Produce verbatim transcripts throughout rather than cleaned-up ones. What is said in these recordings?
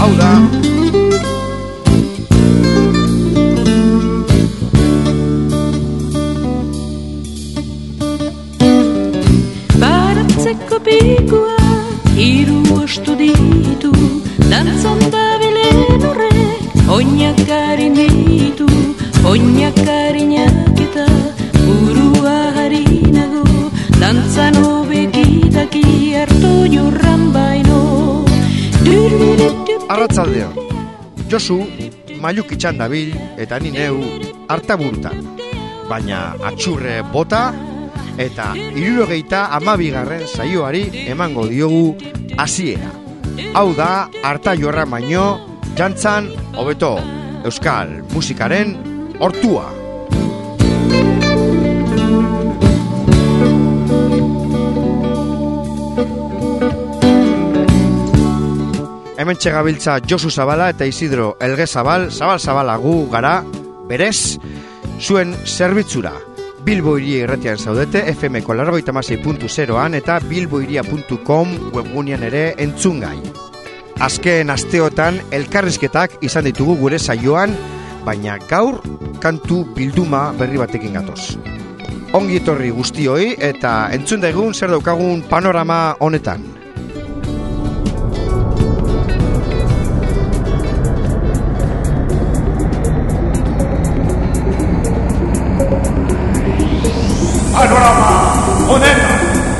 hau da Baratzeko pikua hiru ostu ditu, dantzan dabilen horrek oinak garin ditu, oinak garinak eta burua harinago, dantzan obekitaki hartu jorran baino. Arratzaldeo, Josu mailukitxan dabil eta ni neu hartaburutan, baina atxurre bota eta hirurogeita hamabigarren saioari emango diogu hasiera. Hau da harta jorra baino jantzan hobeto euskal musikaren hortua. Hemen txegabiltza Josu Zabala eta Isidro Elge Zabal, Zabal Zabala gu gara, berez, zuen zerbitzura. Bilbo Iria irratian zaudete, F M-ko laurogeita hamasei puntu zeroan eta bilboiria puntu com webgunean ere entzungai. Azken asteotan elkarrizketak izan ditugu gure saioan, baina gaur kantu bilduma berri batekin gatoz. Ongi etorri guztioi eta entzun daigun zer daukagun panorama honetan. Panorama honetan.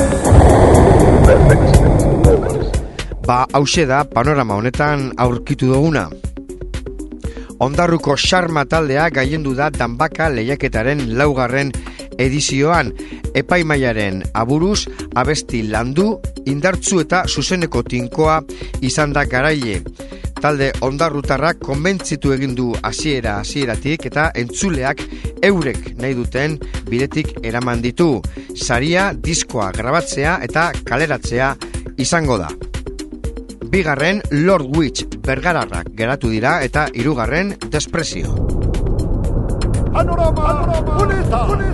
Ba, hauxe da panorama honetan aurkitu duguna. Ondarruko Xarma taldea gailendu da Danbaka lehiaketaren laugarren edizioan, epaimaiaren aburuz abesti landu, indartzu eta zuzeneko tinkoa izan da garaile. Talde ondarrutarrak konbentzitu egin du hasiera hasieratik eta entzuleak eurek nahi duten bidetik eraman ditu. Saria, diskoa grabatzea eta kaleratzea izango da. Bigarren Lord Witch bergararrak geratu dira eta hirugarren Despresio. Panorama honetan.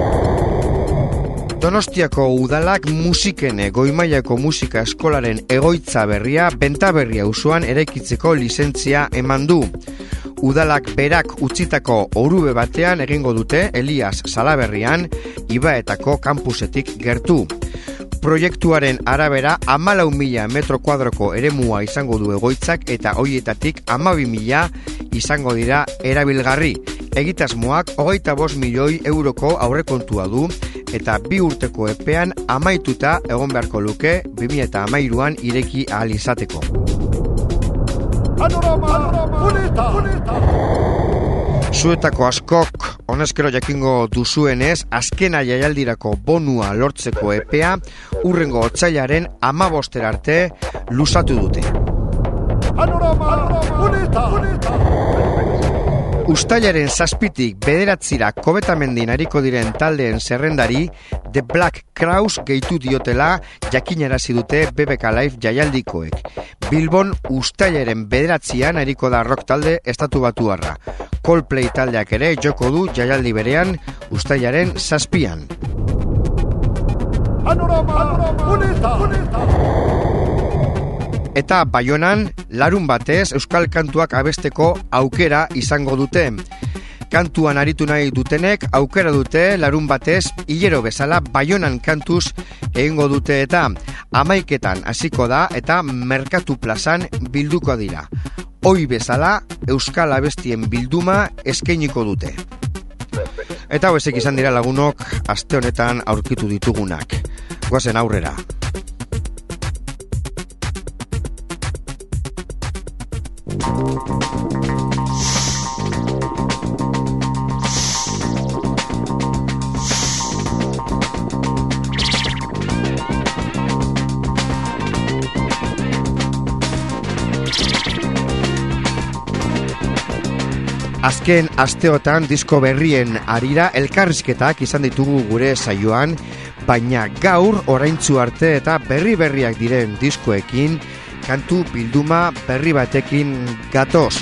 Donostiako udalak musikene goimailako musika eskolaren egoitza berria Bentaberri auzoan eraikitzeko lizentzia eman du. Udalak berak utzitako orube batean egingo dute Elias Salaberrian, Ibaetako kampusetik gertu. Proiektuaren arabera hamalau mila metro kuadroko eremua izango du egoitzak eta hoietatik hamabi mila izango dira erabilgarri. Egitasmoak hogeita bost milioi euroko aurrekontua du eta bi urteko epean amaituta egon beharko luke bi mila hamairuan ireki ahal izateko. Panorama honetan. Zuetako askok honezkero jakingo duzuenez, azkena jaialdirako bonua lortzeko epea urrengo otsailaren hamabostera arte luzatu dute. Panorama honetan. Uztailaren zazpitik bederatzira Kobetamendin ariko diren taldeen zerrendari The Black Crowes gehitu diotela jakinarazi dute B B K Live jaialdikoek. Bilbon uztailaren bederatzian ariko da rock talde estatu batuarra. Coldplay taldeak ere joko du jaialdi berean uztailaren zazpian. Panorama honetan. Eta Baionan, larun batez euskal kantuak abesteko aukera izango dute. Kantuan aritu nahi dutenek aukera dute larun batez hilero bezala Baionan kantuz egingo dute eta hamaiketan hasiko da eta Merkatu plazan bilduko dira. Hoi bezala euskal abestien bilduma eskainiko dute. Eta hauek izan dira lagunok aste honetan aurkitu ditugunak. Goazen aurrera. Azken asteotan disko berrien arira elkarrizketak izan ditugu gure saioan, baina gaur oraintzu arte eta berri-berriak diren diskoekin kantu bilduma berri batekin gatoz.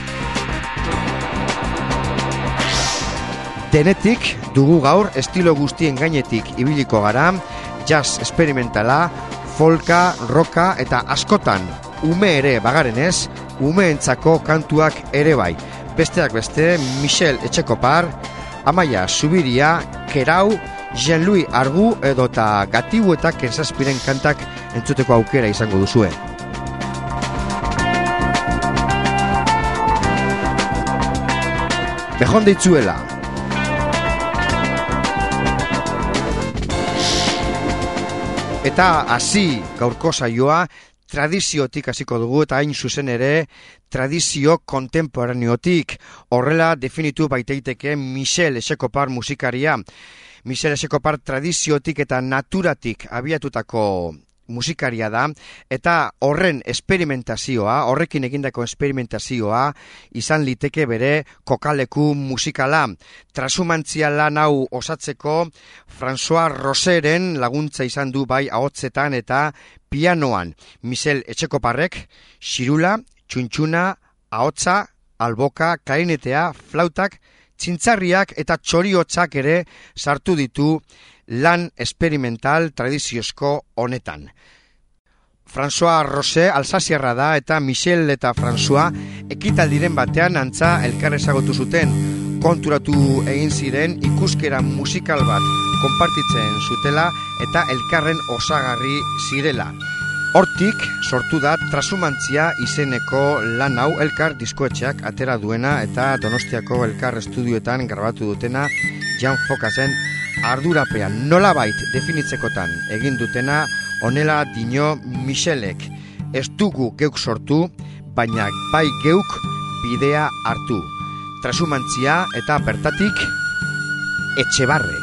Denetik dugu gaur estilo guztien gainetik ibiliko gara, jazz experimentala, folka, rocka eta askotan ume ere bagarenez, umeentzako kantuak ere bai. Besteak beste, Michel Etxekopar, Amaia Zubiria, Kerau, Jean-Louis Argu edota Gatibu eta Kenzazpiren kantak entzuteko aukera izango duzue. Bejon deitzuela. Eta hasi gaurko saioa tradiziotik hasiko dugu eta hain zuzen ere tradizio kontemporaneotik. Horrela definitu baiteiteke Michel Etxekopar musikaria. Michel Etxekopar tradiziotik eta naturatik abiatutako musikaria da, eta horren esperimentazioa, horrekin egindako esperimentazioa izan liteke bere kokaleku musikala. Trasumantzia lan hau osatzeko François Roseren laguntza izan du bai ahotsetan eta pianoan. Michel Etxekoparrek xirula, txuntxuna, ahotsa, alboka, klarinetea, flautak, txintzarriak eta txoriotzak ere sartu ditu lan esperimental tradiziozko honetan. François Rosé alsaziarra da eta Michel eta François ekitaldiren batean antza elkar ezagutu zuten. Konturatu egin ziren ikuskera musikal bat konpartitzen zutela eta elkarren osagarri zirela. Hortik sortu da Trasumantzia izeneko lan hau elkar diskoetxeak atera duena eta Donostiako elkar estudioetan grabatu dutena Jan Fokasen ardurapean. Nolabait definitzekotan egin dutena honela dio Michelek. Ez dugu geuk sortu, baina bai geuk bidea hartu. Trasumantzia eta bertatik Etxebarre.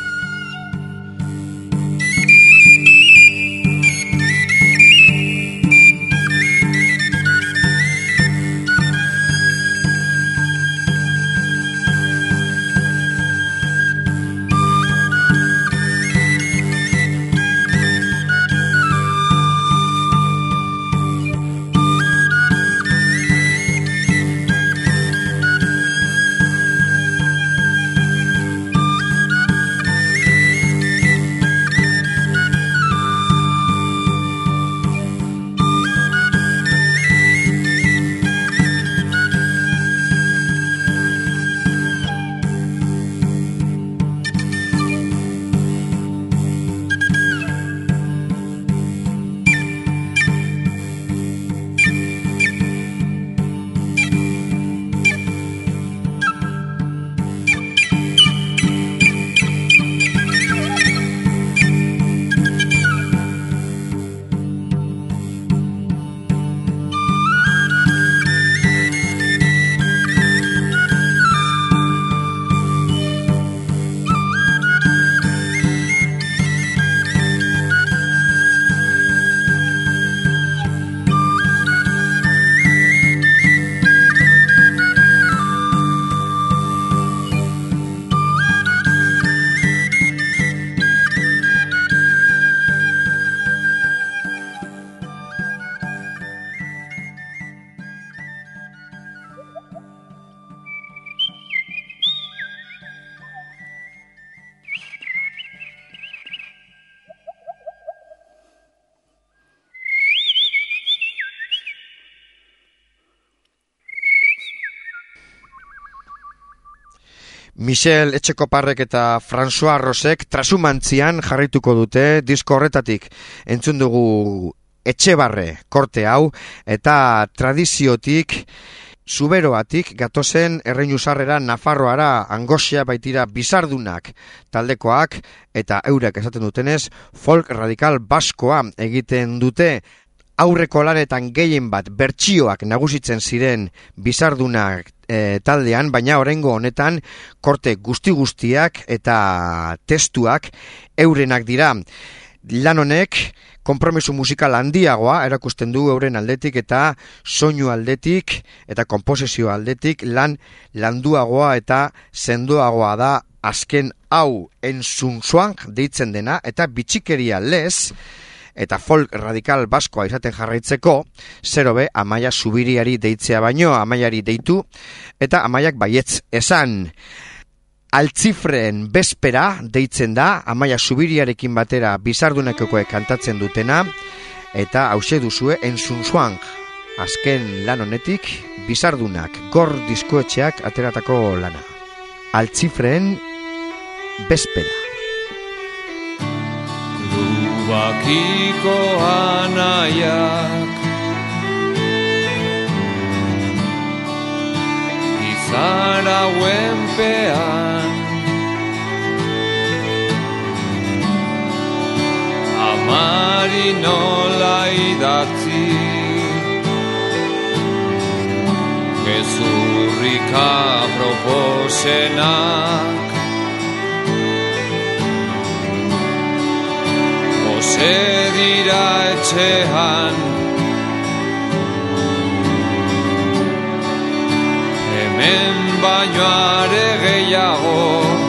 Michel Etxekoparrek eta François Rosek Trasumantzian jarrituko dute disko horretatik. Entzun dugu Etxebarre korte hau eta tradiziotik Zuberoatik gatozen Erreinusarrera Nafarroara Angosia baitira Bizardunak taldekoak eta eurek esaten dutenez folk radikal baskoa egiten dute. Aurreko lanetan gehien bat bertsioak nagusitzen ziren Bizardunak e, taldean, baina oraingo honetan korte guzti-guztiak eta testuak eurenak dira. Lan honek konpromiso musikal handiagoa erakusten du euren aldetik eta soinu aldetik eta konposizio aldetik lan landuagoa eta sendoagoa da azken hau entzunzuan deitzen dena eta bitxikeria lez eta folk radikal baskoa izaten jarraitzeko, zero be Amaia Zubiriari deitzea baino, Amaiari deitu, eta Amaiak baietz esan. Altzifreen bespera deitzen da, Amaia Zubiriarekin batera Bizardunekoek kantatzen dutena, eta hause duzue entzunzuan, azken lan honetik, Bizardunak Gor diskoetxeak ateratako lana. Altzifreen Bespera. Lubakiko anaiak Izara huenpean Amari nola idatzi Gezurrika proposenak Ose dira etxean Hemen baino are gehiago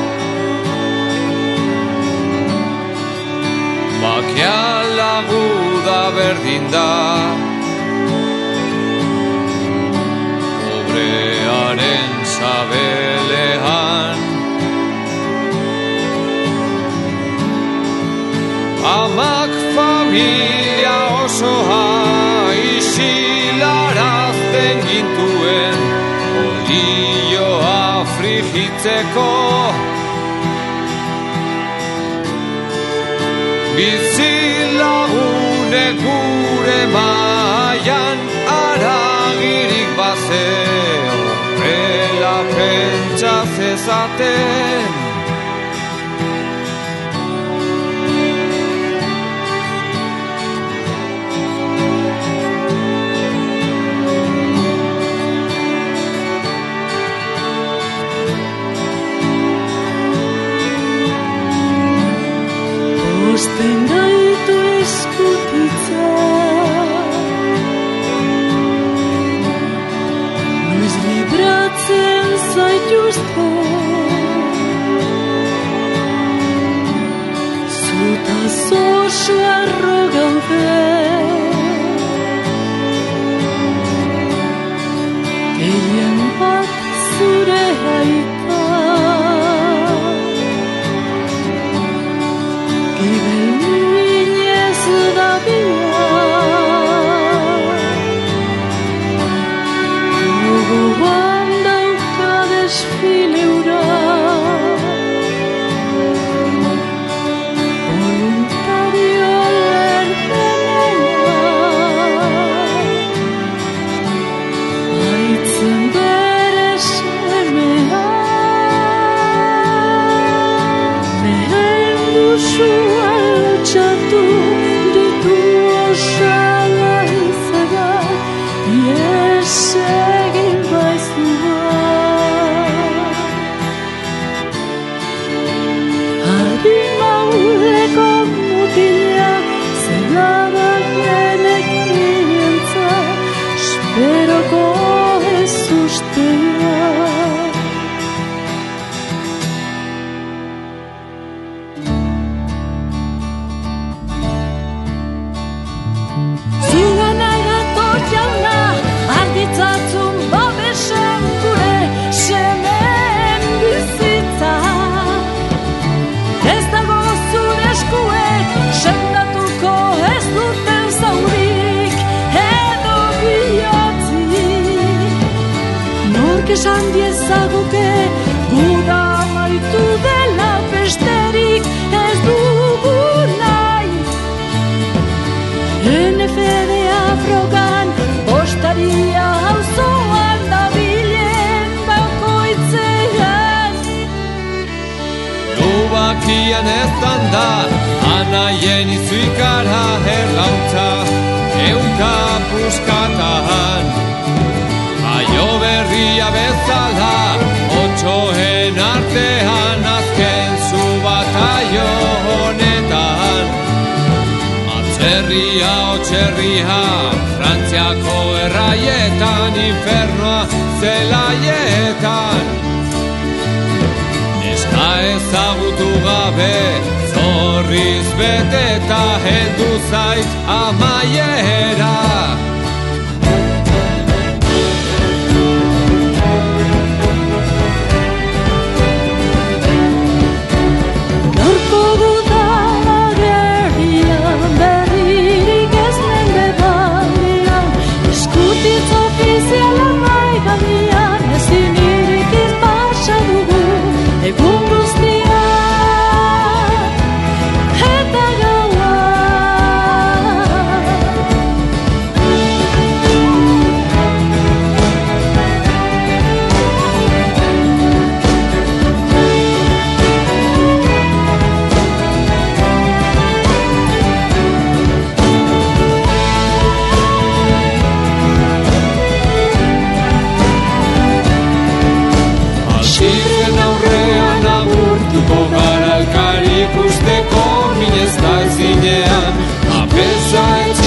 Bakia laguda berdin da Pobrearen sabelean Amak familia osoa isilarazten gintuen Olioa frigitzeko Bizilagunek gure maian aragirik baze Horrela pentsa zezaten Osten gaitu eskutitza Noiz libratzen zaituzte Zutaz oso arro gaude Gehien bat zure aita Esan diezaguke guda amaitu dela besterik ez dugu nahi N F D Afrogan bostaria auzoan dabilen bakoitzean Lubakian eztan da anaien izuikara erlautza eunka puskatan Aio berria bezala, otxoen artean azken zu bataio honetan. Atzerria, otxerria, Frantziako erraietan, infernoa zelaietan. Neska ezagutu gabe, zorriz beteta heldu zait amaiera.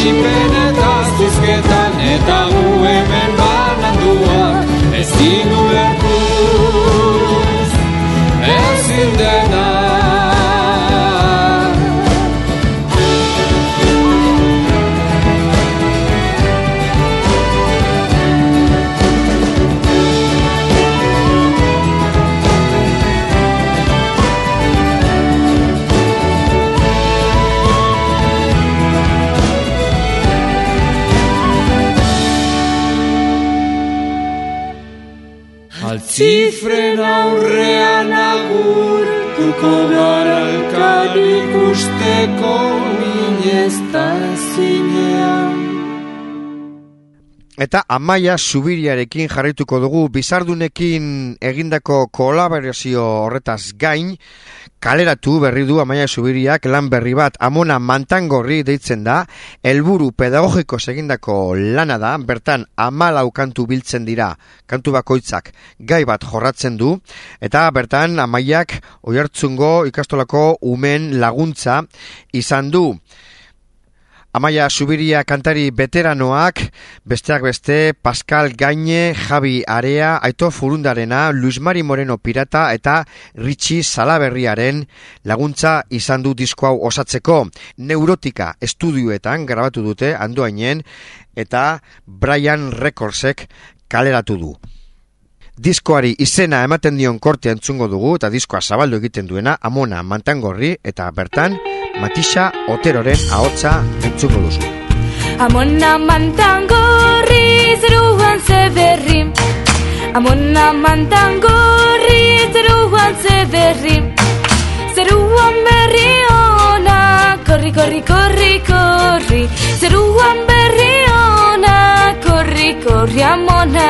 Garaipen eta zizketan eta gu hemen bananduak ezin ulertu ezin dena. Altzifren aurrean agurtuko gara elkar ikusteko minez da zinean. Eta Amaia Zubiriarekin jarraituko dugu Bizardunekin egindako kolaborazio horretaz gain, kaleratu berri du Amaia Zubiriak lan berri bat, Amona Mantangorri deitzen da, helburu pedagogiko egindako lana da, bertan hamalau kantu biltzen dira, kantu bakoitzak gai bat jorratzen du, eta bertan Amaiak Oiartzungo ikastolako umen laguntza izan du. Amaia Zubiria kantari veteranoak, besteak beste, Pascal Gaine, Javi Area, Aito Furundarena, Luis Mari Moreno Pirata eta Richie Salaberriaren laguntza izan du disko hau osatzeko. Neurotika estudioetan grabatu dute Andoainen eta Brian Recordsek kaleratu du. Diskoari izena ematen dion kortea entzungo dugu eta diskoa zabaldu egiten duena Amona Mantangorri eta bertan Matisa Oteroren ahotsa entzungo duzu. Amona Mantangorri zeruan zeberri, Amona Mantangorri zeruan zeberri, zeruan berri ona, korri, korri, korri, korri, zeruan berri ona, korri, korri, Amona.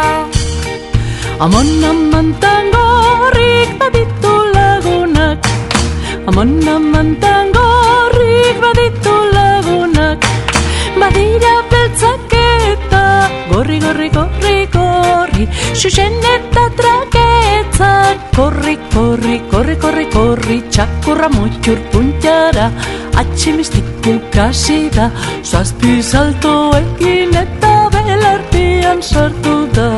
Amona Mantangorrik baditu lagunak, Amona Mantangorrik baditu lagunak, badira beltzak eta gorri, gorri, gorri, gorri, xuxen eta traketzak, korri, korri, korri, korri, korri, txakurra motxur puntara, atximistiku kasi da, zazpi saltoekin eta belartian sartu da.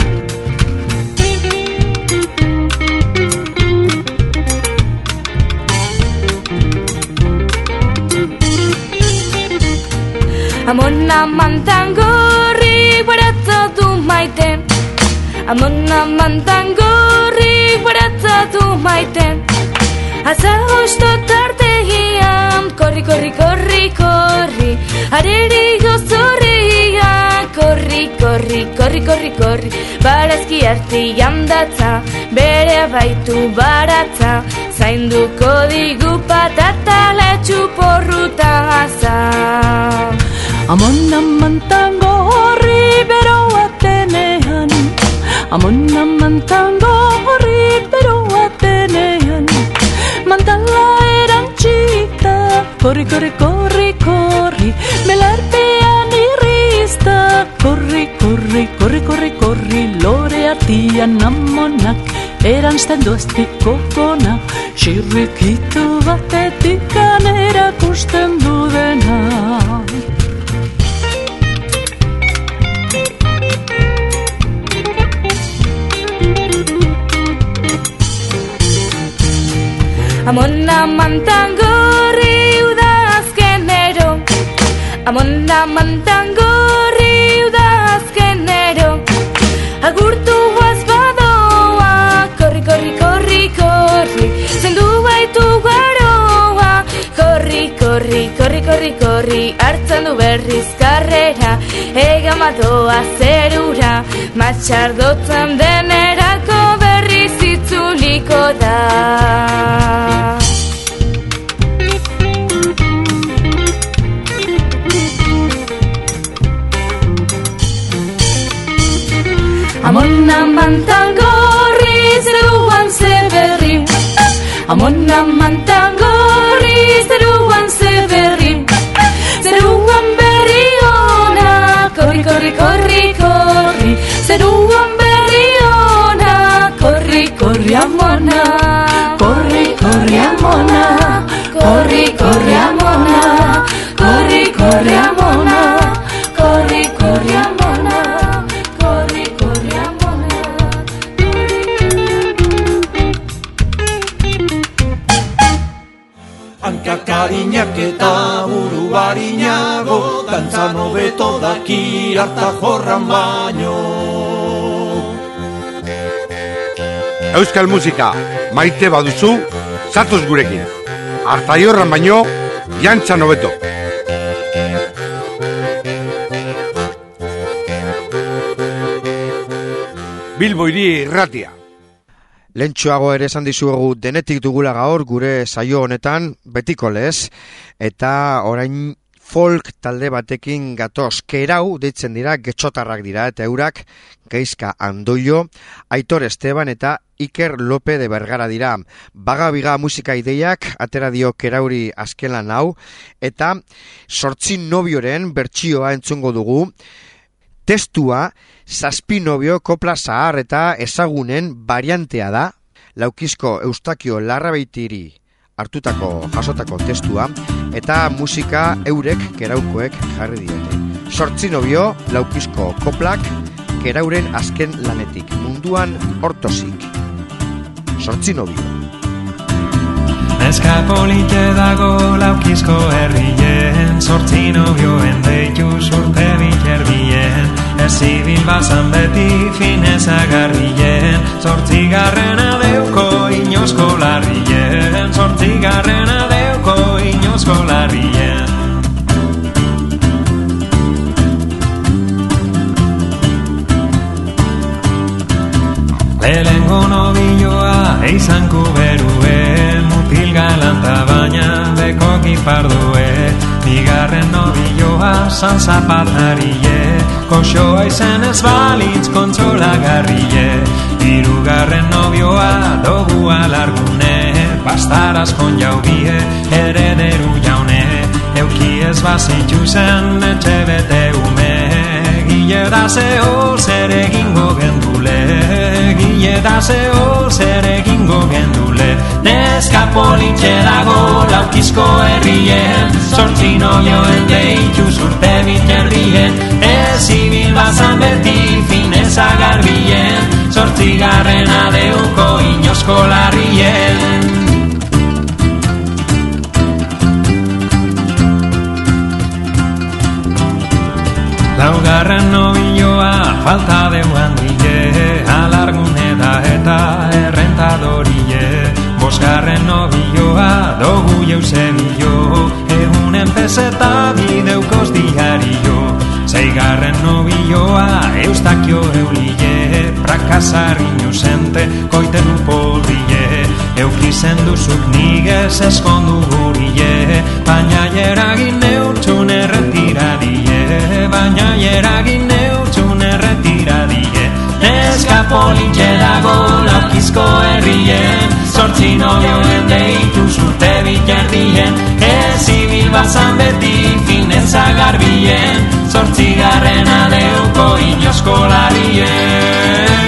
Amona Mantangorri baratzatu maite, Amona Mantangorri baratzatu maite, aza hosto tartegian, korri, korri, korri, korri, areri gozorrian, korri, korri, korri, korri, korri, barazki artian datza, bere baitu baratza, zainduko digu patata letxu porrutaza. Amona Mantangorri beroa tenean, Amona Mantangorri beroa tenean, mantala erantxita, korri, korri, korri, korri, belartean irrizta, korri, korri, korri, korri, korri, lore artian amonak, erantzten doztiko gona, xirrikitu batetikan erakusten du dena. Amona Mantangorri udazkenero, Amona Mantangorri udazkenero, agurtu guaz badoa, korri, korri, korri, korri, zendu baitu garoa, korri, korri, korri, korri, korri, hartzen du berriz karrera, egamadoa zerura, matxardotzen denerako berriz itzuliko da. Amona Mantangorri zeruan zeberri, Amona Mantangorri zeruan zeberri, zeruan berri ona, korri, korri, korri, korri, zeruan berri ona, korri, korri, Amona, korri, korri, Amona, korri, korri, Amona, korri, korri, Amona. barinak eta buru barinago, dantzan hobeto daki harta jorran baino. Euskal musika maite baduzu, zatoz gurekin. Harta jorran baino, jantzan hobeto. Bilbo hiri irratia. Lentsuago ere esan dizuegu denetik dugula gaur gure saio honetan betiko lez, eta orain folk talde batekin gatoz. Kerau deitzen dira, getxotarrak dira, eta eurak Gaizka Andoio, Aitor Esteban eta Iker Lope de Bergara dira. Baga-biga musika ideiak atera dio Kerauri azken lan hau, eta Zortzi nobioren bertsioa entzungo dugu. Testua zazpi nobio kopla zahar eta ezagunen variantea da, Laukizko Eustakio Larrabeitiri hartutako jasotako testua, eta musika eurek Keraukoek jarri diete. Zortzi nobio, Laukizko koplak, Kerauren azken lanetik, munduan hortozik. Zortzi nobio. Neska polite dago Laukizko herrien, zortzi nobioen deitu urte biterbien, ez zibil bazan beti fineza garrien, zortzi garrena deuko inosko larrien, zortzi garrena deuko inosko larrien. Lehengo nobioa eizanku berue, mutil galanta baina beko gipardue, bigarren nobioa san zapatarie, koxoa izen ez balitz kontsolagarrie, hirugarren nobioa dogu alargune, bastaraz kon jaubie, herederu jaune, euki ez bazitxu zen etxe bete ume, gile da zeo zer egingo gendule, gile da zeo zer egingo gendule. Neska politxe dago Laukizko herrien, zortzi nobioen deitu urte biterbien, ez ibil bazan beti fineza garbien, zortzi garrena deuko inosko larrien. Laugarren nobioa falta deuan dile, alargune da eta errentadorie, bosgarren nobioa dogu jeusebillo, egunen peseta bideukoz diario, zeigarren nobioa Eustakio eulile, prakasar inusente koiten upodrie, eukizen duzuk nigez eskondu gurie, baina jeragin neutxun erretiradie, baina jeragin neutxun erretiradie. Neska politxe dago Laukizko herrien, zortzi nobioen deitu urte biterdien, ez ibil bazan beti fineza garbien, zortzi garrena deuko inosko larrien.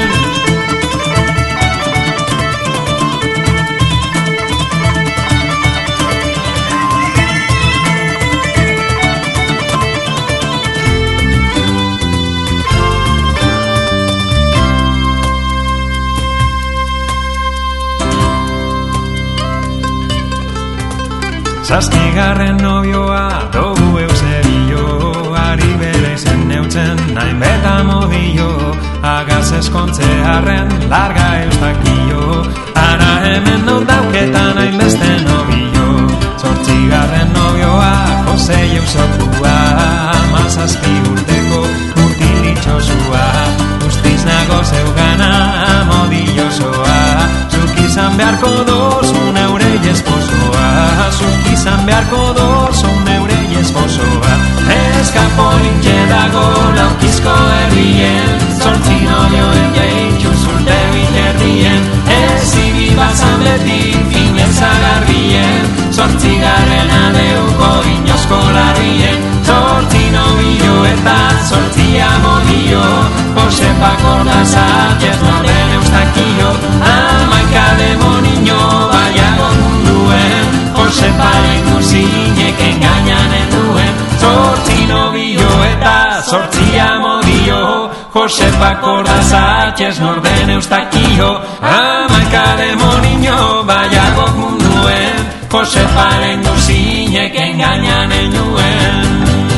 Zazpigarren nobioa dogu eusebillo, ari bere izen neutzen nahin beta modillo, agaz eskontzearen larga Eustakio, ara hemen non dauketan hain beste nobillo. Zortzigarren nobioa Jose Eusokua, mazazpi urteko mutilitxosua, guztiz nago zeugana modillosoa, zuk izan beharko dozun eurei esposoa, zuk izan beharko dozun eurei esposoa. Neska politxe dago Laukizko herrien, zortzi nobioen deitu urte biterdien, ez ibil bazan beti fineza garbien, zortzi garrena deuko inosko larrien, zortzi nobio eta zortzi amodillo, Josepa Kordazak ez norden Eustakio, amaika demonino baiago munduen, Joseparen guzinek engainanen duen, zortzi nobio eta zortzi amodillo, Josepa Kordazak ez norden Eustakio, amaika demonino baiago munduen. nuen, Josefaren guzinek engainan enuen.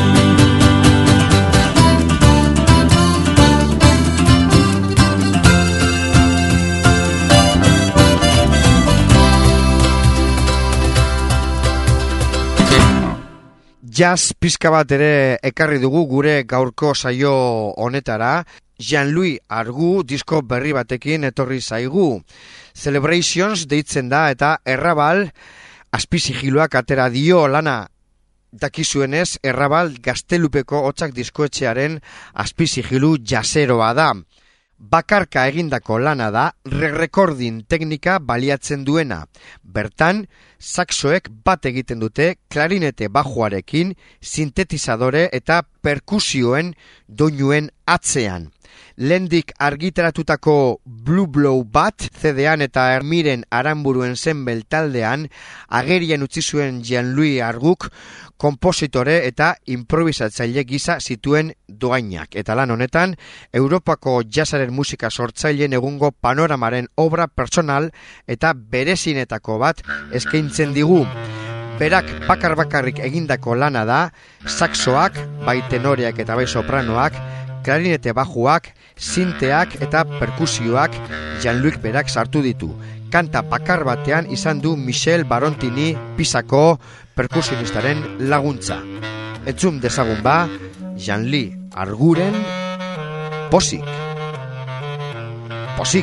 Jazz pizka bat ere ekarri dugu gure gaurko saio honetara. Jean-Louis Argu disko berri batekin etorri zaigu. Celebrations deitzen da eta Errabal azpizigiluak atera dio lana. Dakizuenez, Errabal Gaztelupeko Hotsak diskoetxearen azpizigilu jazeroa da. Bakarka egindako lana da re-recording teknika baliatzen duena. Bertan, saxoek bat egiten dute klarinete bajuarekin, sintetizadore eta perkusioen doinuen atzean. Lehendik argitaratutako Blue Blow bat, C D-an eta Ermiren Aranburuen zenbel taldean, agerian utzi zuen Jean-Louis Arguk, kompositore eta improvisatzaile gisa zituen doainak. Eta lan honetan, Europako jazzaren musika sortzaileen egungo panoramaren obra personal eta berezinetako bat eskaintzen digu. Berak bakar-bakarrik egindako lana da, saxoak, bai tenoreak eta bai sopranoak, klarinete bajuak, sinteak eta perkusioak Jean-Louis berak sartu ditu. Kanta bakar batean izan du Michel Barontini Pisako perkusionistaren laguntza. Entzun dezagun ba, Jean-Louis Arguren Pozik. Pozik.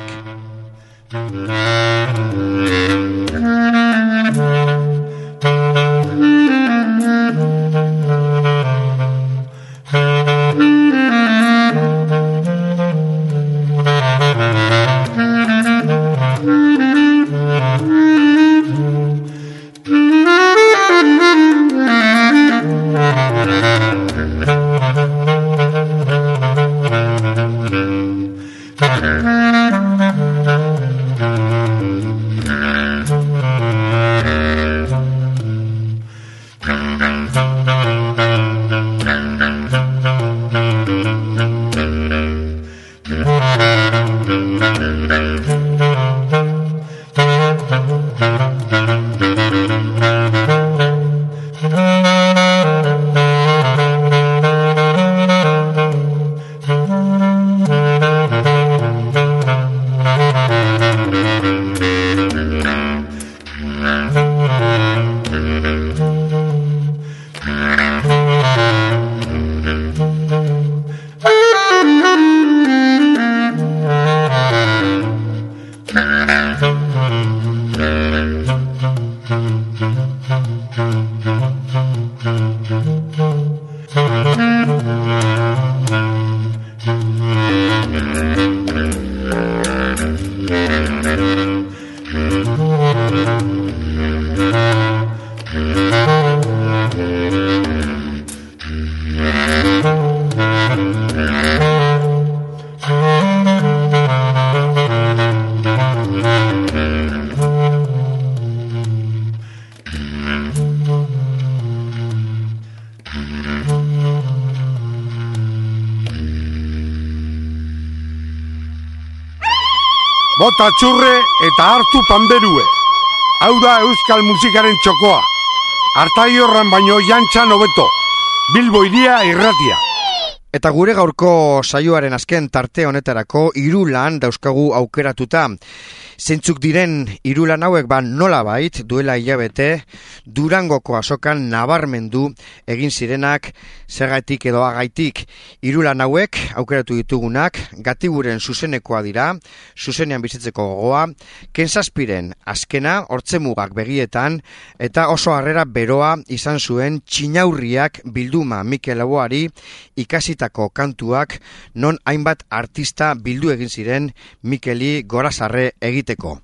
Bota txurre eta hartu panderue. Hau da euskal musikaren txokoa. Artaiorran baino jantxan hobeto. Bilbo Hiria Irratia. Eta gure gaurko saioaren azken tarte honetarako hiru lan dauzkagu aukeratuta. Zeintzuk diren hiru lan hauek ba nolabait duela hilabete Durangoko azokan nabarmendu egin zirenak zergatik edo agaitik. Hiru lan hauek aukeratu ditugunak Gatiburen zuzenekoa dira, zuzenean bizitzeko gogoa, Kensaspiren azkena, hortzemugak begietan, eta oso harrera beroa izan zuen Txinaurriak bilduma Mikel Laboari ikasitako kantuak non hainbat artista bildu egin ziren Mikeli gorazarre egiteko.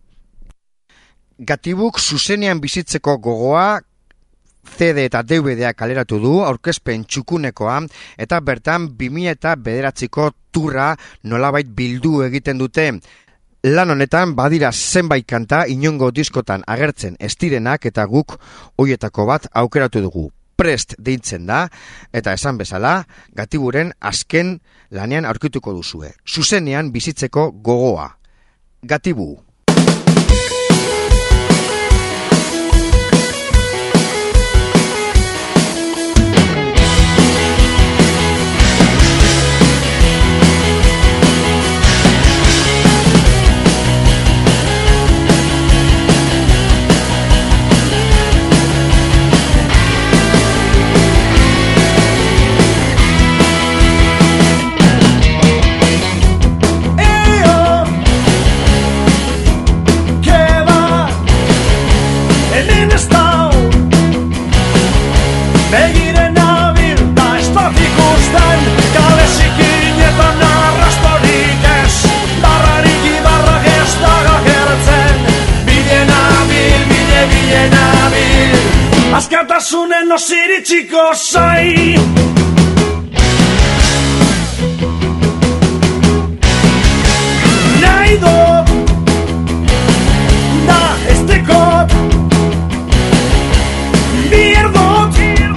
Gatibuk zuzenean bizitzeko gogoa C D eta D V D-a kaleratu du, aurkezpen txukunekoa, eta bertan bi mila bederatziko turra nolabait bildu egiten dute. Lan honetan badira zenbait kanta inongo diskotan agertzen estirenak eta guk hoietako bat aukeratu dugu. Prest deitzen da, eta esan bezala, Gatiburen azken lanean aurkituko duzue. Zuzenean bizitzeko gogoa. Gatibu. Askatasunen osiritsiko zai. Nahi dut da estekot bier dut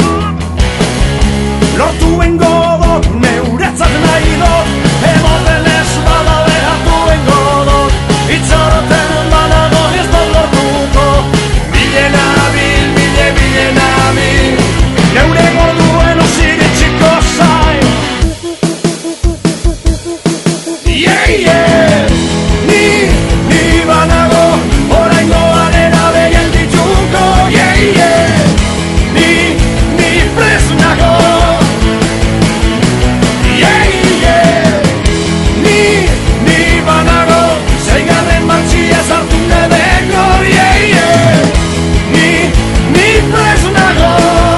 lortu engo dut neuretzat nahi dut emoten ez bada behatu engo dut itxaroten banago ez dut lortuko bilen abil, bile bilen abil neure gorduen osiritsiko zai. Yeah, yeah. Ni, ni banago oraingo arena begen dituko. Yeah, yeah. Ni, ni prest nago. Yeah, yeah. Ni, ni banago seigarren martxia sartu nedeko. Yeah, yeah. Ni, ni prest nago.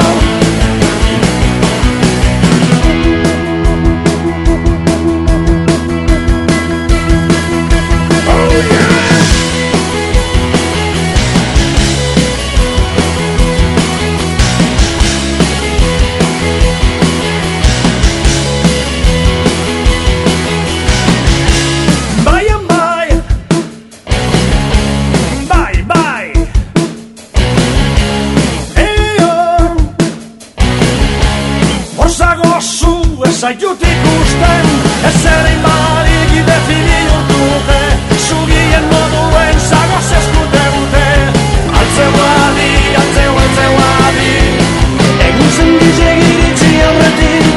Zaiut ikusten, ez ere inbarik idefini urtuke zugien moduen zagoz eskute gute altzeu adi, altzeu, altzeu adi egun zen dizeg iritzi aurretik.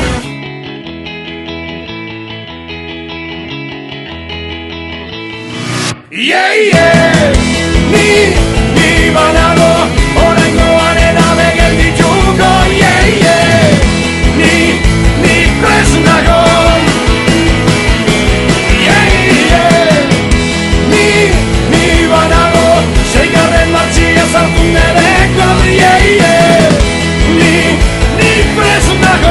Yeah, yeah, ni, ni banago oraingo arena begen dituko. Yeah, yeah, ni prest nago. Yeah, yeah. Ni, ni banago seigarren martxia sartu nedeko. Yeah, yeah. Ni, ni prest nago.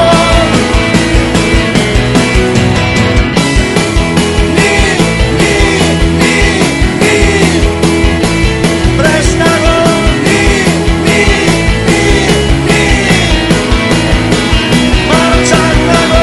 Ni, ni, ni, ni prest nago. Ni, ni, ni, ni martxan nago.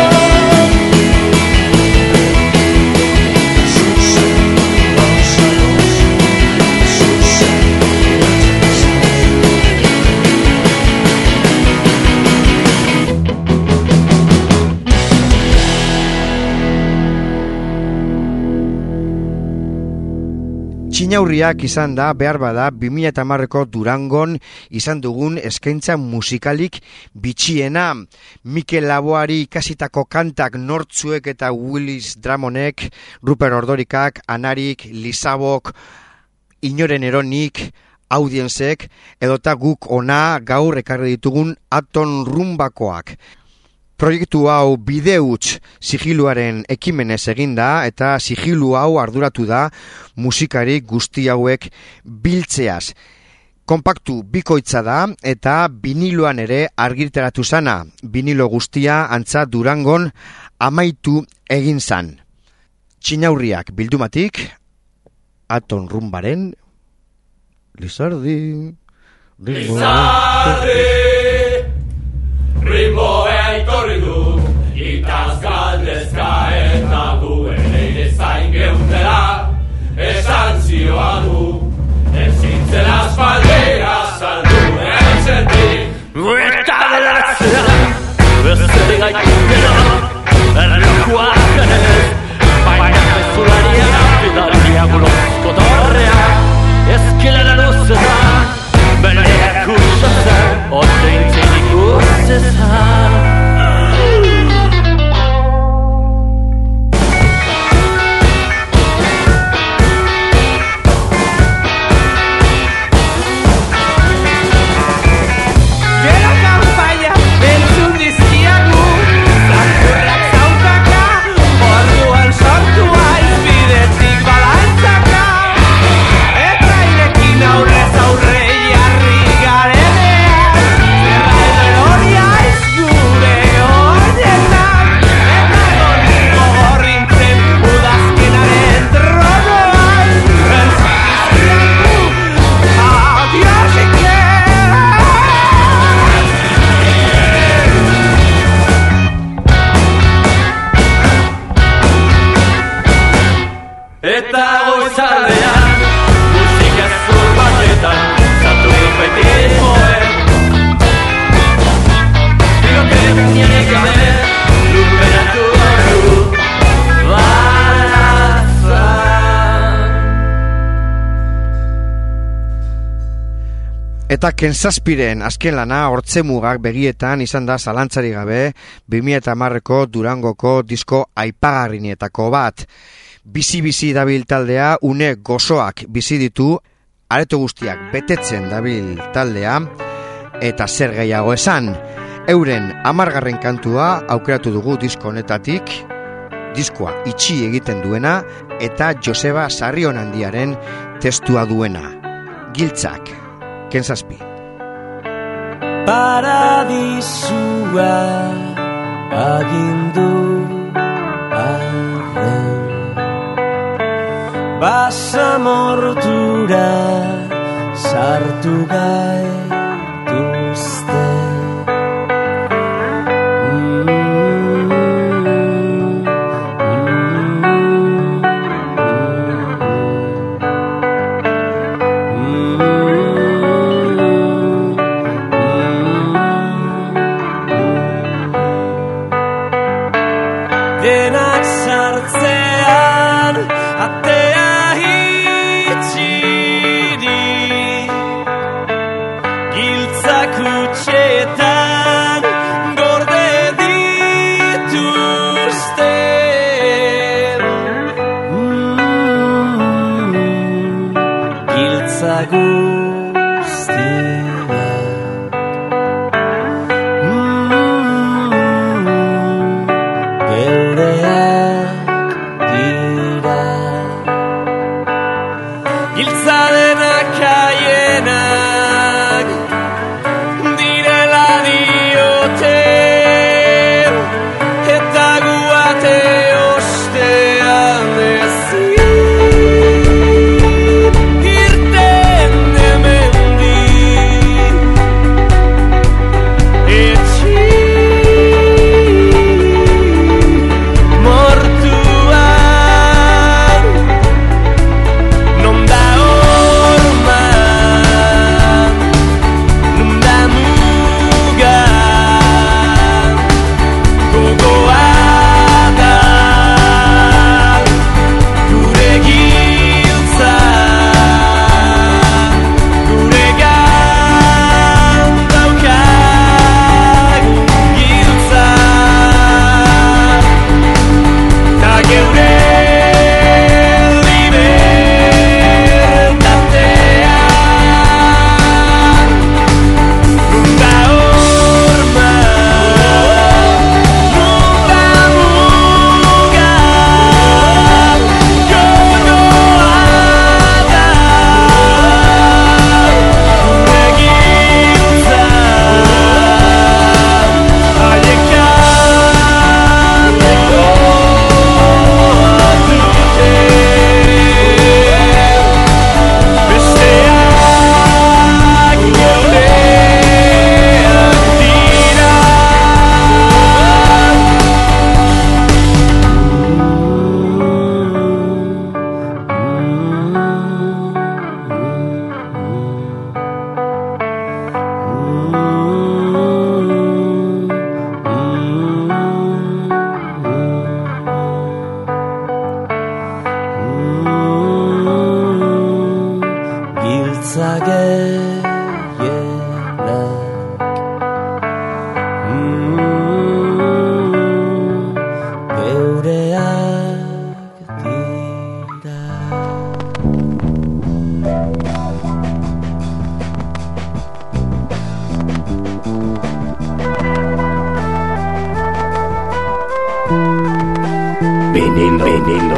Txinaurriak izan da, behar bada, bi mila hamareko Durangon izan dugun eskaintza musikalik bitxiena. Mikel Laboari ikasitako kantak nortzuek eta Willis Drummonek, Rupert Ordorikak, Anarik, Lizabok, Inoren Eronik, Audienzek, edota guk ona gaur ekarri ditugun Aton Rumbakoak. Proiektu hau bideuts sigiluaren ekimenez eginda eta sigilu hau arduratu da musikari guzti hauek biltzeaz. Konpaktu bikoitza da eta biniloan ere argitaratu zana. Binilo guztia antza Durangon amaitu egin zan. Txinaurriak bildumatik, Aton Rumbaren Lizardi Lizardi Rimboea ikorri du, itaz galdezka eta duen eire zain geundela, esan zioa du, ezintzen aspaldera saldu entzetik. Eta delatzea, beste gaitu gero, erlokuak ganez, baina bezularia, bidalia bulozko torrea, ezkelera luzetan, beneak usatzen, otein ikusi zezan. Eta goizaldean musika zur batetan zatu tropetismoen Digo que tiene que haber temperatura Eta Kentzazpiren azken lana hortzemugak begietan izan da zalantzari gabe bi mila hamareko Durangoko disko aipagarrienetako bat. Bizi-bizi dabil taldea, une gozoak bizi ditu, areto guztiak betetzen dabil taldea, eta zer gehiago esan. Euren hamargarren kantua aukeratu dugu disko honetatik, diskoa itxi egiten duena, eta Joseba Sarrionandiaren testua duena. Giltzak, Kentzazpi. Paradisua agindu arren Basamortura sartu gaituzte Denak sartzean atea itxiri Giltzak utxetan gorde dituzte mm, Giltza guztiak Giltzadenak haienak direla diote eta guate ostean ezin irten hemendik etxi mortuan non da Vinilo, vinilo,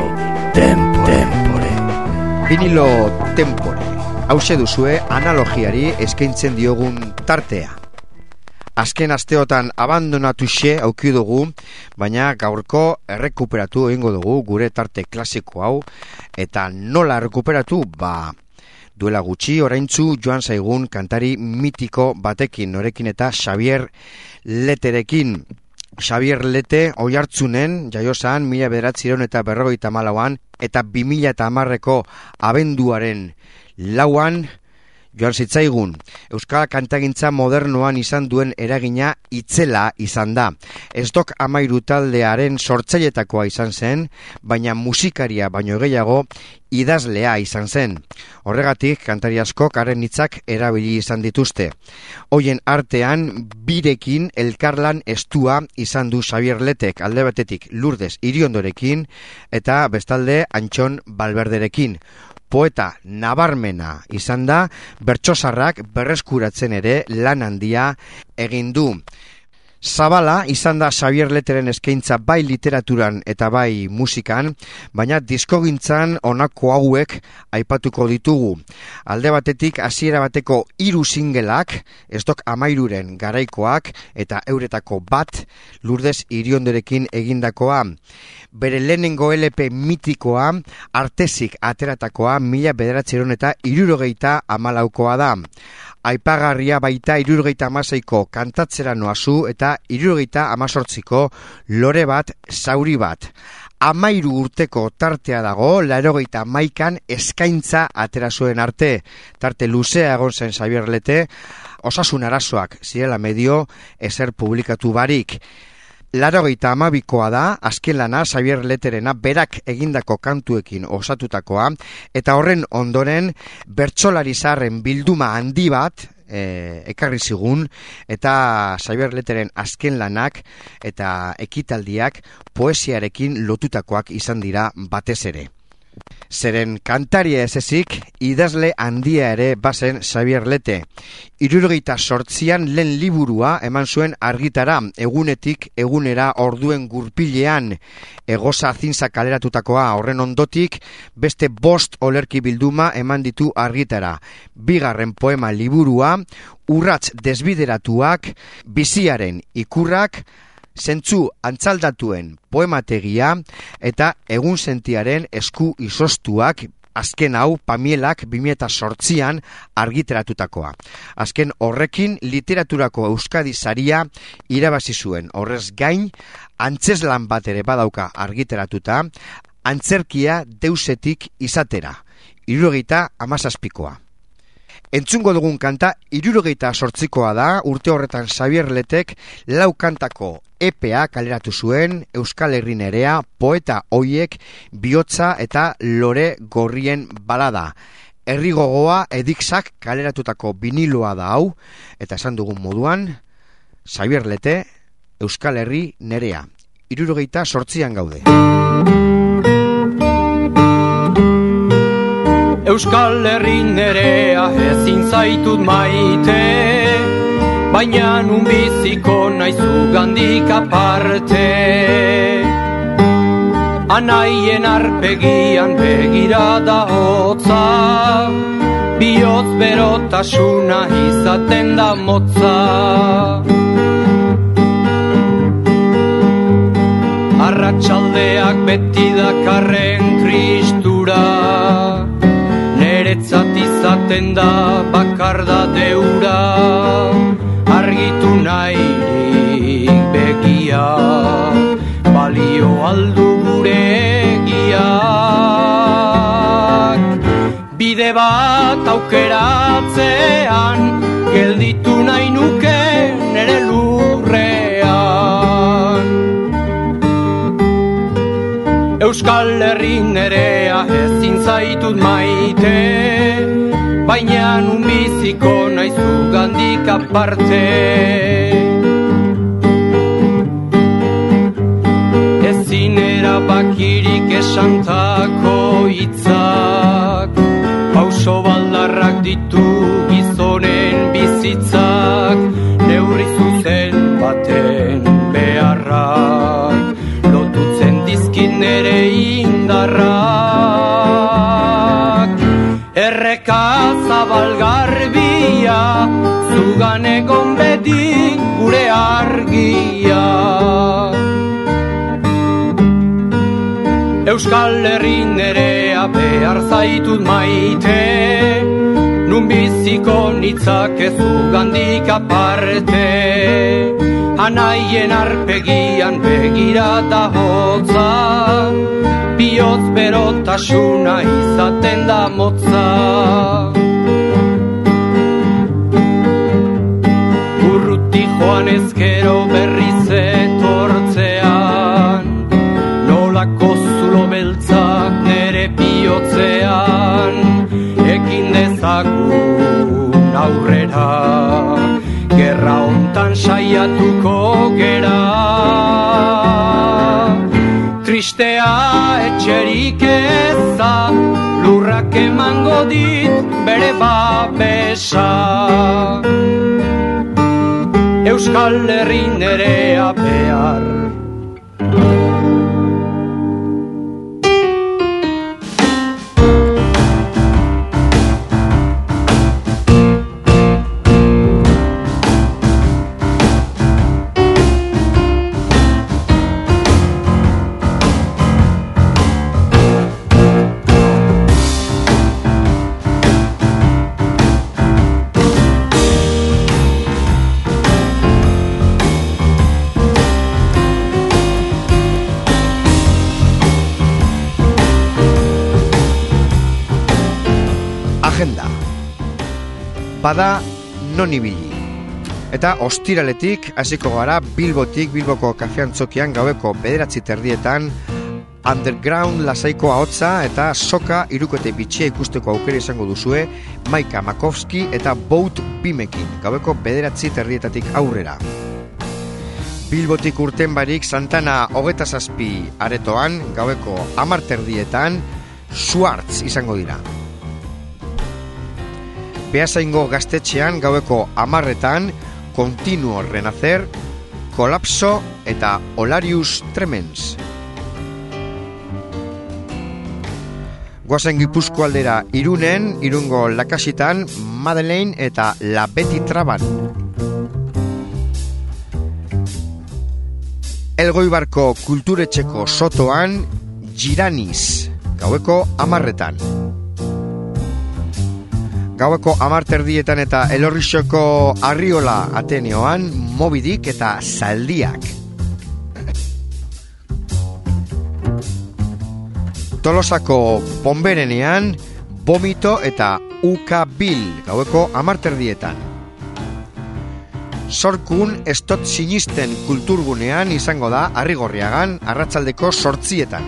tempore. Vinilo tempore. Hauxe duzue analogiari eskaintzen diogun tartea. Azken asteotan abandonatuxe auki dugu, baina gaurko errekuperatu egingo dugu gure tarte klasiko hau, eta nola errekuperatu, ba, duela gutxi oraintzu joan zaigun kantari mitiko batekin, norekin eta Xavier Leterekin. Xabier Lete Oiartzunen jaiosan mila bederatziehun eta berrogeita hamalauan eta bi mila eta hamarreko abenduaren lauan joan zitzaigun. Euskal kantagintza modernoan izan duen eragina itzela izan da. Estok amairu taldearen sortzailetakoa izan zen, baina musikaria baino gehiago idazlea izan zen. Horregatik, kantari askok haren hitzak erabili izan dituzte. Hoien artean, birekin elkarlan estua izan du Xabier Letek, alde batetik Lourdes Iriondorekin eta bestalde Antxon Balberderekin. Poeta nabarmena izan da, bertsozarrak berreskuratzen ere lan handia egin du. Zabala izan da Xabier Leteren eskaintza bai literaturan eta bai musikan, baina diskogintzan honako hauek aipatuko ditugu. Alde batetik hasiera bateko hiru singelak, estok amairuren garaikoak eta euretako bat Lourdes Iriondorekin egindakoa. Bere lehenengo L P mitikoa, Artezik ateratakoa mila bederatziehun eta hirurogeita hamalaukoa da. Aipagarria baita hirurogeita hamaseiko kantatzera noazu eta hirurogeita hemezortziko lore bat, zauri bat. Amairu urteko tartea dago, laurogeita hamaikan eskaintza atera zuen arte. Tarte luzea egon zen Xabier Lete, osasun arazoak zirela medio ezer publikatu barik. Laurogeita hamabikoa da, azken lana Xabier Leterena berak egindako kantuekin osatutakoa, eta horren ondoren bertsolari zaharren bilduma handi bat e, ekarri zigun, eta Xabier Leteren azken lanak eta ekitaldiak poesiarekin lotutakoak izan dira batez ere. Zeren kantaria ez ezik, idazle handia ere bazen Xabier Lete. Hirurogeita sortzian lehen liburua eman zuen argitara, egunetik egunera orduen gurpilean, Egoza Zinza kaleratutakoa. Horren ondotik beste bost olerki bilduma eman ditu argitara. Bigarren poema liburua, Urrats desbideratuak, Biziaren ikurrak, Zentzu antzaldatuen poemategia eta egun sentiaren esku izostuak, azken hau Pamielak bi mila zortzian argiteratutakoa. Azken horrekin literaturako Euskadi saria irabazi zuen. Horrez gain, antzeslan bat ere badauka argiteratuta, Antzerkia deusetik izatera, hirurogeita hamazazpikoa. Entzungo dugun kanta hirurogeita zortzikoa da, urte horretan Xabier Letek lau kantako E P A kaleratu zuen, Euskal Herri Nerea, poeta hoiek, bihotza eta lore gorrien balada. Herri gogoa edikzak kaleratutako biniloa da hau, eta esan dugun moduan, Xabier Lete, Euskal Herri Nerea. hirurogeita zortzian gaude. Euskal Herri nerea ezin zaitut maite, baina nun biziko naizu gandik aparte. Anaien arpegian begirada hotza, bihotz berotasuna izaten da motza. Arratsaldeak beti dakarren tristura, neretzat izaten da bakar da deura, argitu nahirik begia, balio aldu gure egiak. Bide bat aukeratzean, gelditu nahi nuke nere lurrean. Euskal Herri nerea ezin zaitut maite, baina nun biziko naizu gandik aparte. Ezin erabakirik esantako hitzak, pauso baldarrak ditu gizonen bizitzak, neurri zuzen baten beharrak, lotutzen dizkin nere indarrak. Erreka zabalgarbia, zugan egon beti gure argia. Euskal Herri nerea behar zaitut maite, nun biziko nitzak ez zugandik aparte. anaien arpegian begirata hotza, bihotz berotasuna izaten da motza. Urruti joan ezkero berriz etortzean, nolako zulo beltzak nere bihotzean, ekin dezagun aurrera, gerra hontan saiatuko gera. Tristea etxerik eza, lurrak emango dit bere babesa. Euskal Herri nerea behar. Agenda. Bada non ibili. Eta ostiraletik hasiko gara Bilbotik, Bilboko kafeantzokian gaueko bederatzi terdietan underground lasaiko ahotsa eta soka hirukote bitxia ikusteko aukera izango duzue Maika Makovski eta Boat Bimekin gaueko bederatzi terdietatik aurrera. Bilbotik urten barik Santana hogeta zazpi aretoan gaueko hamar terdietan Schwartz izango dira. Beasaingo gaztetxean gaueko hamarretan Continuo Renacer, Colapso eta Olarius Tremens. Goazen Gipuzko aldera Irunen, Irungo Lakasitan, Madeleine eta La Beti Traban. Elgoibarko kulturetxeko sotoan Giraniz, gaueko hamarretan. Gaueko amarterdietan eta Elorrixoko Arriola Ateneoan Mobidik eta Zaldiak. Tolosako Ponberenean Vomito eta Uka Bil gaueko amarterdietan. Sorkun estot sinisten kulturgunean izango da Arrigorriagan arratsaldeko sortzietan.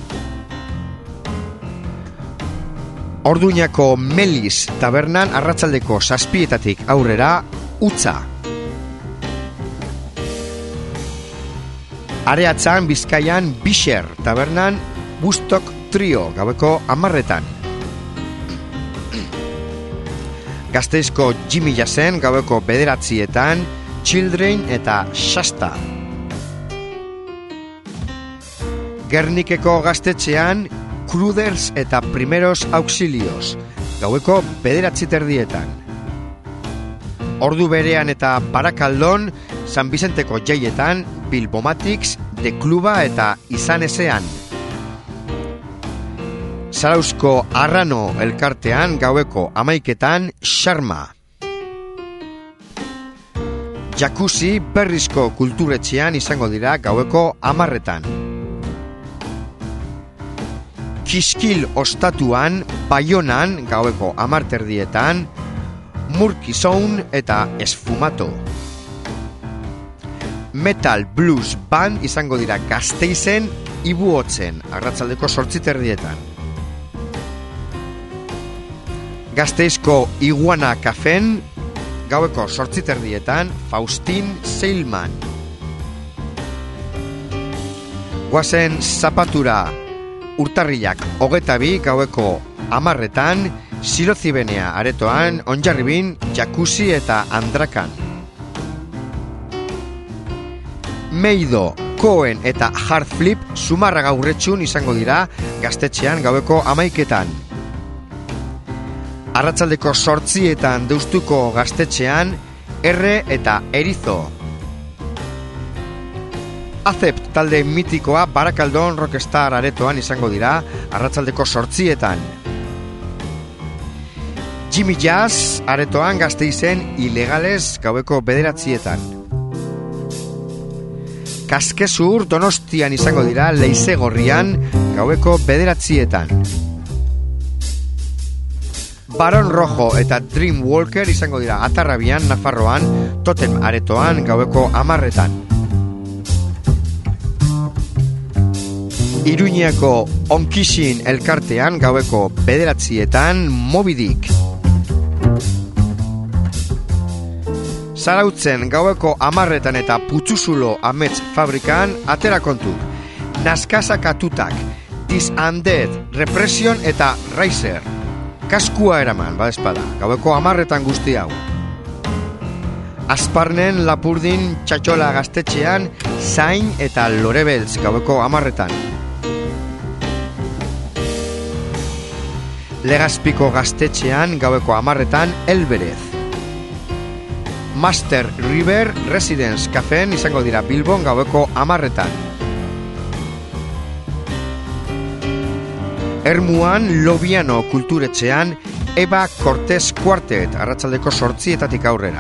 Orduñako Melis tabernan arratsaldeko zazpietatik aurrera utza. Areatzan Bizkaian Bixer tabernan Bustok Trio gaueko hamarretan. Gasteizko Jimmy Jasen gaueko bederatzietan Children eta Shasta. Gernikeko gaztetxean Cruders eta Primeros Auxilios gaueko bederatzi terdietan. Ordu berean eta Barakaldon San Bizenteko jaietan Bilbomatics, De Kluba eta Izan Ezean. Zarauzko Arrano elkartean gaueko amaiketan Xarma. Jacuzzi Berrizko kulturetxean izango dira gaueko hamarretan. Kiskil ostatuan Baionan gaueko hamarterdietan Murkizoun eta Esfumato. Metal Blues Band izango dira Gasteizen Ibuotzen arratsaldeko zortzi terdietan. Gasteizko Iguana Cafen gaueko zortzi terdietan Faustin Seilman. Guazen Zapatura Urtarrilak hogeta bi gaueko hamarretan Silozibenea aretoan Onjarribin, Jacuzzi eta Andrakan. Meido, Cohen eta Hardflip Zumarra gaurretxun izango dira gaztetxean gaueko hamaiketan. Arratsaldeko sortzietan Deustuko gaztetxean Erre eta Erizo. Acept talde mitikoa Barakaldon Rockstar aretoan izango dira arratsaldeko sortzietan. Jimmy Jazz aretoan Gasteizen Ilegales gaueko bederatzietan. Kaskezur Donostian izango dira Leizegorrian gaueko bederatzietan. Baron Rojo eta Dreamwalker izango dira Atarrabian, Nafarroan, Totem aretoan gaueko amarretan. Iruñako Onkixin elkartean gaueko bederatzietan Moby Dick. Zarautzen gaueko amarretan eta Putzuzulo amets fabrikan atera kontu. Naskazakatutak, Disundead, Repression eta Riser. Kaskua eraman, badespada, gaueko amarretan guzti hau. Asparnen Lapurdin Txatxola gaztetxean Zain eta Lorebeltz gaueko amarretan. Legazpiko gaztetxean gaueko amarretan Elberez. Master River Residence Cafeen izango dira Bilbon gaueko amarretan. Ermuan Lobiano kulturetxean Eva Cortés Quartet arratsaldeko sortzietatik aurrera.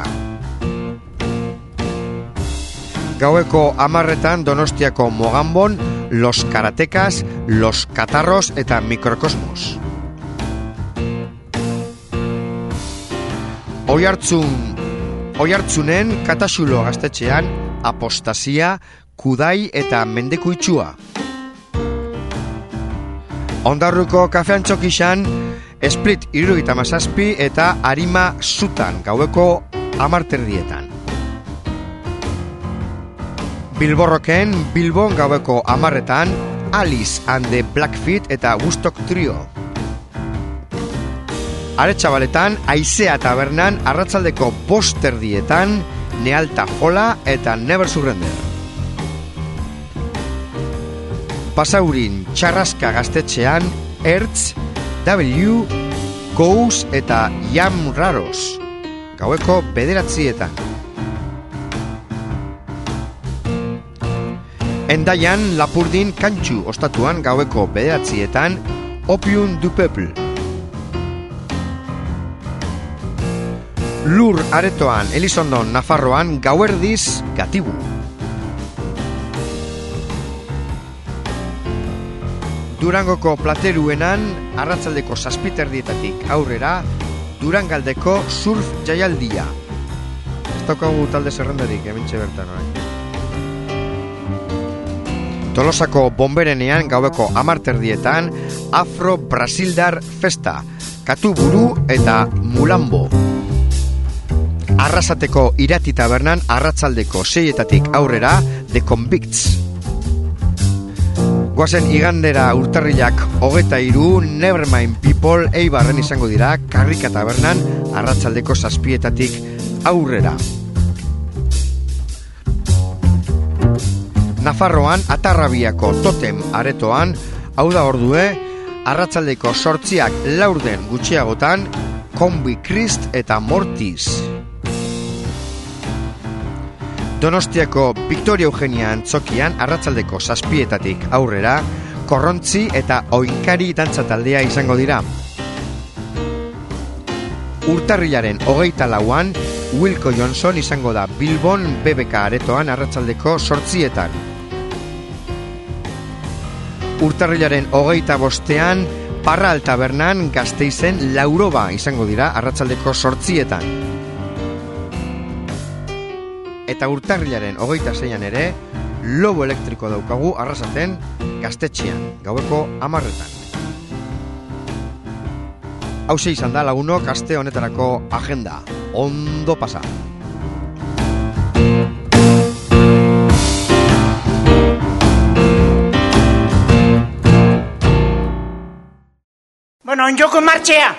Gaueko amarretan Donostiako Mogambon Los Karatecas, Los Catarros eta Mikrokosmos. Oihartzun Oihartzunen Katasulo gaztetxean Apostasia, Kudai eta Mendekuitxua. Ondarruko Kafean Txokixan Split hirurogeita hamazazpi eta Arima Zutan gaueko hamarterdietan. Bilborroken Bilbon gaueko hamarretan Alice and the Blackfeet eta Woodstock Trio. Aretxabaletan Aizea tabernan arratsaldeko bosterdietan Nealta Jola eta Never Surrender. Pasaurin Txarraska gaztetxean Ertz, W, Gous eta Jam Raros gaueko bederatzietan. Endaian Lapurdin Kantxu ostatuan gaueko bederatzietan Opium du Peuple. Lur aretoan Elizondon Nafarroan gauerdiz Gatibu. Durangoko Plateruenan arratsaldeko zazpiterdietatik aurrera Durangaldeko surf jaialdia. Ez daukagu talde zerrendarik hementxe bertan orain. Tolosako Bonberenean gaueko hamarterdietan Afro Brasildar Festa, Katuburu eta Mulambo. Arrasateko Irati tabernan arratsaldeko seietatik aurrera The Convicts. Goazen igandera urtarrilak hogeta iru Nevermind People Eibarren izango dira Karrika tabernan arratsaldeko zazpietatik aurrera. Nafarroan Atarrabiako Totem aretoan, hau da ordue, arratsaldeko sortziak laurden gutxiagotan Combi Christ eta Mortis. Donostiako Victoria Eugenia antzokian arratsaldeko zazpietatik aurrera Korrontzi eta Oinkari dantzataldea izango dira. Urtarrilaren hogeita lauan Wilco Johnson izango da Bilbon B B K aretoan arratsaldeko sortzietan. Urtarrilaren hogeita bostean Parral tabernan Gasteizen Lauroba izango dira arratsaldeko sortzietan. Eta urtarrilaren hogeita zeian ere Lobo elektriko daukagu Arrasaten Gaztetxean gaueko hamarretan. Hauxe izan da lagunok aste honetarako agenda. Ondo pasa! Bueno, en joko martxea!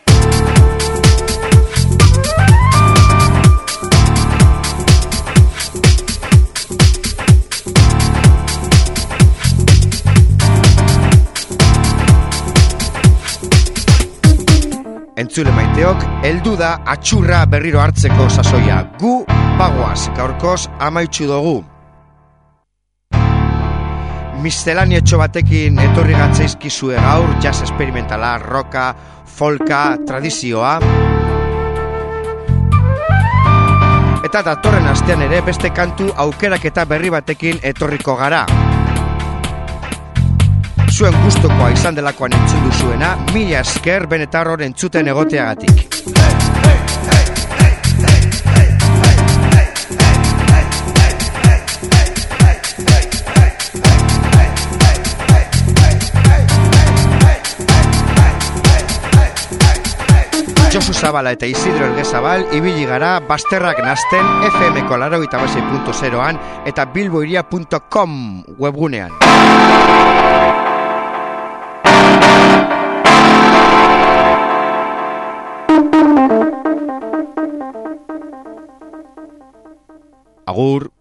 Entzule maiteok, heldu da atxurra berriro hartzeko sasoia. Gu bagoaz, gaurkoz amaitxu dugu. Mistelanietxo batekin etorri gatzaizkizue gaur, jazz experimentala, rocka, folka, tradizioa. eta datorren astean ere beste kantu aukeraketa berri batekin etorriko gara. Zuen gustokoa izan delakoan entzun duzuena, mila esker benetarror entzuten egoteagatik. Josu Zabala eta Isidro Elgezabal ibili gara bazterrak nazten F M-ko laurogeita hamasei puntu zeroan eta bilboiria puntu com webgunean. Agur.